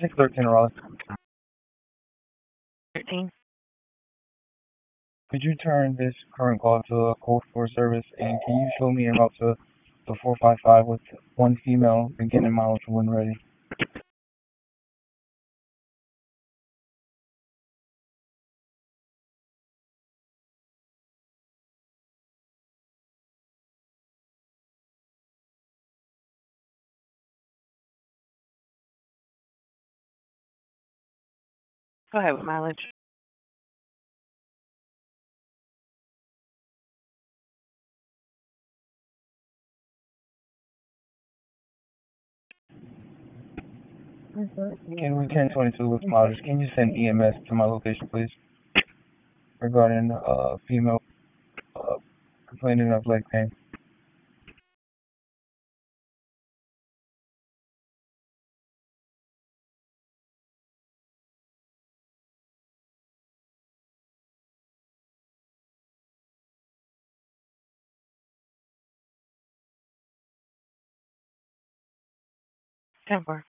613 Raleigh. 13. Could you turn this current call to a code for service, and can you show me en route to the 455 with one female beginning mileage when ready? Go ahead with mileage. Can we 1022 with mileage? Can you send EMS to my location, please? Regarding female uh, complaining of leg pain. Ten four.